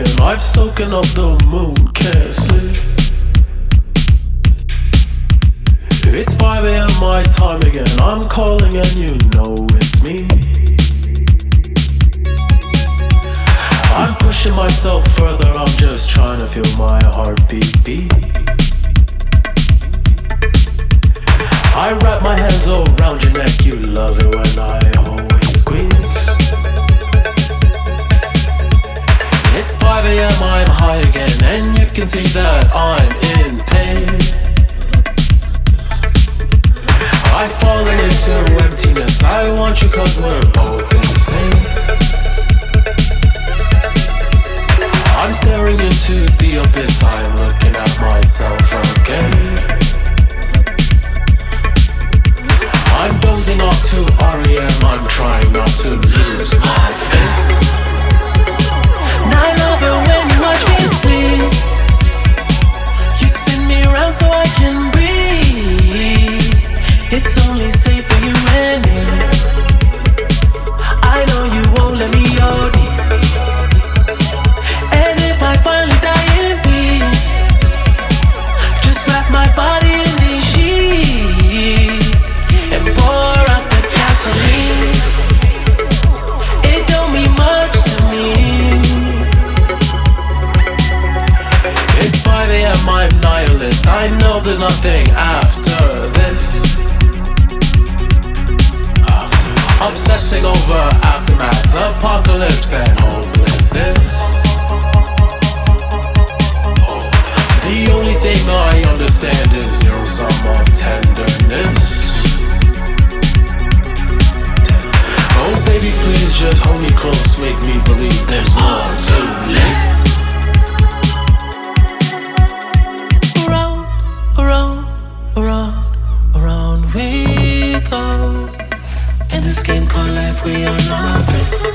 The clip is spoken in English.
again. I've soaking up the moon, can't sleep. It's 5 a.m. my time again. I'm calling and you know it's me. I'm pushing myself further, I'm just trying to feel my heartbeat beat. I wrap my hands around your neck, you love it when I always squeeze. It's 5 a.m. I'm high again, and you can see that I'm in pain. I've fallen into emptiness, I want you cause we're both insane. I'm staring into the abyss, I'm looking at myself again. I'm dozing off to REM, I'm trying not to lose my faith. And I love it when you watch me sleep. You spin me around so I can breathe. It's only safe for you and me. I know you won't let me OD. And if I finally die in peace, just wrap my body in these sheets and pour out the gasoline. It don't mean much to me. It's 5 a.m. I'm nihilist, I know there's nothing after this. Obsessing over aftermaths, apocalypse and hopelessness. The only thing I understand is your sum of tenderness. Oh baby, please just hold me close, make me believe there's more to live. Around, around, around, around we go. In this game called life we are nothing.